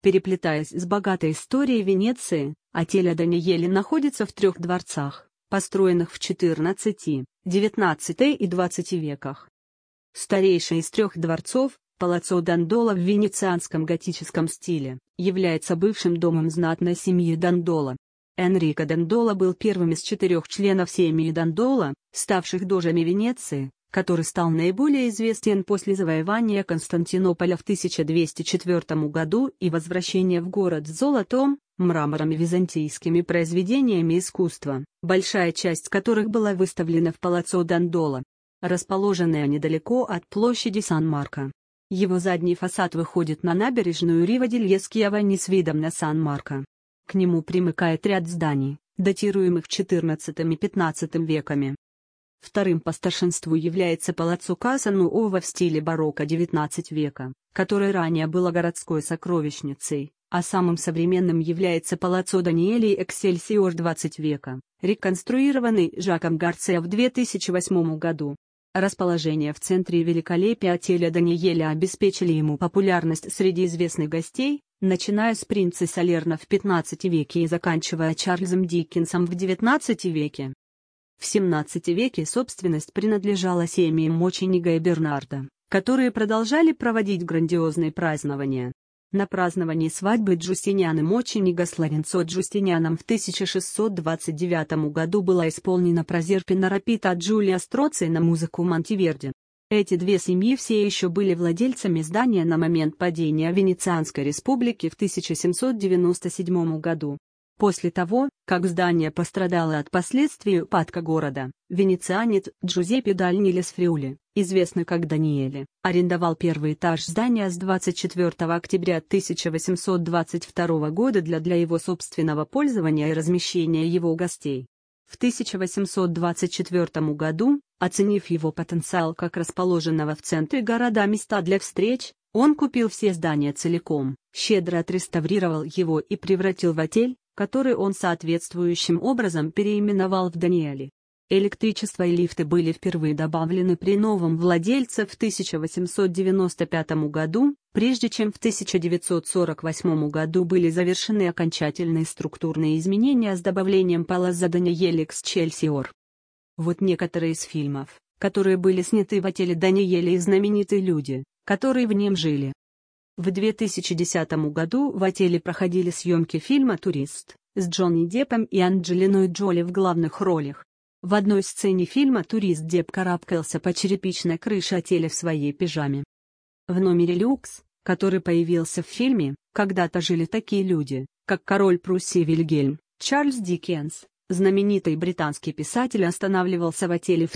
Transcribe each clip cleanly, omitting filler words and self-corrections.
Переплетаясь с богатой историей Венеции, отель Даниэли находится в 3 дворцах, построенных в XIV, XIX и XX веках. Старейший из 3 дворцов, Палаццо Дандола в венецианском готическом стиле, является бывшим домом знатной семьи Дандола. Энрико Дандола был первым из 4 членов семьи Дандола, ставших дожами Венеции, который стал наиболее известен после завоевания Константинополя в 1204 году и возвращения в город с золотом, мрамором и византийскими произведениями искусства, большая часть которых была выставлена в Палаццо Дандола, расположенная недалеко от площади Сан-Марко. Его задний фасад выходит на набережную Рива-дель-Эскьявани с видом на Сан-Марко. К нему примыкает ряд зданий, датируемых XIV и XV веками. Вторым по старшинству является Палаццо Каса-Нуова в стиле барокко XIX века, который ранее было городской сокровищницей, а самым современным является Палаццо Даниэли Эксельсиор XX века, реконструированный Жаком Гарциа в 2008 году. Расположение в центре и великолепие отеля Даниэля обеспечили ему популярность среди известных гостей, начиная с принца Салерно в XV веке и заканчивая Чарльзом Диккенсом в XIX веке. В XVII веке собственность принадлежала семье Мочениго и Бернарда, которые продолжали проводить грандиозные празднования. На праздновании свадьбы Джустинианы Мочениго с Лоренцо Джустинианом в 1629 году была исполнена Прозерпина Рапита от Джулия Строци на музыку Монтеверди. Эти 2 семьи все еще были владельцами здания на момент падения Венецианской республики в 1797 году. После того, как здание пострадало от последствий упадка города, венецианец Джузеппе Даниэлес Фриули, известный как Даниэли, арендовал первый этаж здания с 24 октября 1822 года для его собственного пользования и размещения его гостей. В 1824 году, оценив его потенциал как расположенного в центре города места для встреч, он купил все здания целиком, щедро отреставрировал его и превратил в отель, который он соответствующим образом переименовал в Даниэли. Электричество и лифты были впервые добавлены при новом владельце в 1895 году, прежде чем в 1948 году были завершены окончательные структурные изменения с добавлением Палаццо Даниэли Эксчельсиор. Вот некоторые из фильмов, которые были сняты в отеле Даниэли и знаменитые люди, которые в нем жили. В 2010 году в отеле проходили съемки фильма «Турист» с Джонни Деппом и Анджелиной Джоли в главных ролях. В одной сцене фильма «Турист» Депп карабкался по черепичной крыше отеля в своей пижаме. В номере люкс, который появился в фильме, когда-то жили такие люди, как король Пруссии Вильгельм, Чарльз Диккенс. Знаменитый британский писатель останавливался в отеле в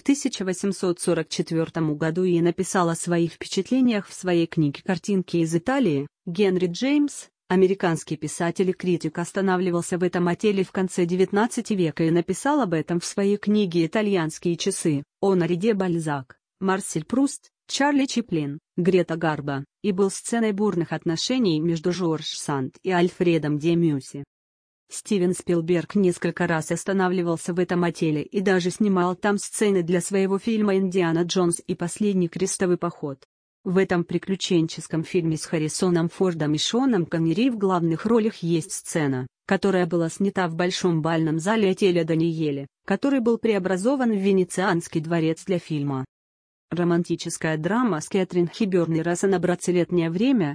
1844 году и написал о своих впечатлениях в своей книге «Картинки из Италии». Генри Джеймс, американский писатель и критик, останавливался в этом отеле в конце XIX века и написал об этом в своей книге «Итальянские часы». Оноре де Бальзак, Марсель Пруст, Чарли Чаплин, Грета Гарбо, и был сценой бурных отношений между Жорж Санд и Альфредом де Мюсси. Стивен Спилберг несколько раз останавливался в этом отеле и даже снимал там сцены для своего фильма «Индиана Джонс и последний крестовый поход». В этом приключенческом фильме с Харрисоном Фордом и Шоном Коннери в главных ролях есть сцена, которая была снята в большом бальном зале отеля Даниэли, который был преобразован в Венецианский дворец для фильма. Романтическая драма с Кэтрин Хепберн и Рассена «Братцелетнее время»,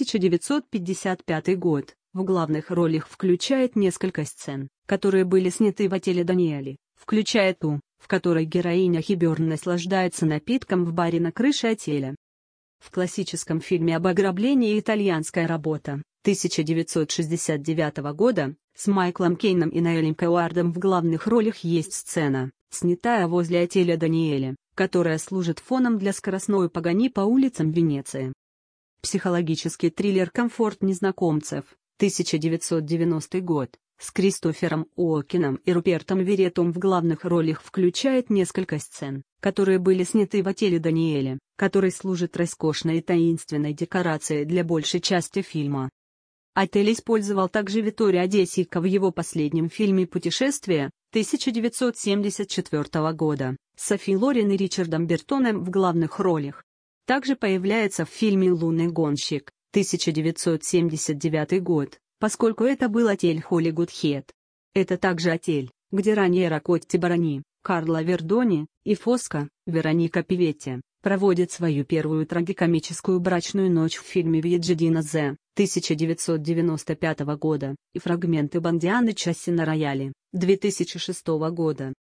1955 год. В главных ролях включает несколько сцен, которые были сняты в отеле Даниэли, включая ту, в которой героиня Хепберн наслаждается напитком в баре на крыше отеля. В классическом фильме об ограблении «Итальянская работа», 1969 года, с Майклом Кейном и Ноэлем Кауардом в главных ролях есть сцена, снятая возле отеля Даниэли, которая служит фоном для скоростной погони по улицам Венеции. Психологический триллер «Комфорт незнакомцев», 1990 год, с Кристофером Уокеном и Рупертом Веретом в главных ролях включает несколько сцен, которые были сняты в отеле Даниэли, который служит роскошной и таинственной декорацией для большей части фильма. Отель использовал также Витторио де Сикко в его последнем фильме «Путешествие», 1974 года, с Софи Лорен и Ричардом Бертоном в главных ролях. Также появляется в фильме «Лунный гонщик», 1979 год, поскольку это был отель Hollywood Head. Это также отель, где ранее Рокотти Барани, Карла Вердони и Фоско, Вероника Пиветти, проводят свою первую трагикомическую брачную ночь в фильме «Вьеджидина Зе» 1995 года и фрагменты Бондианы Часси на рояле 2006 года.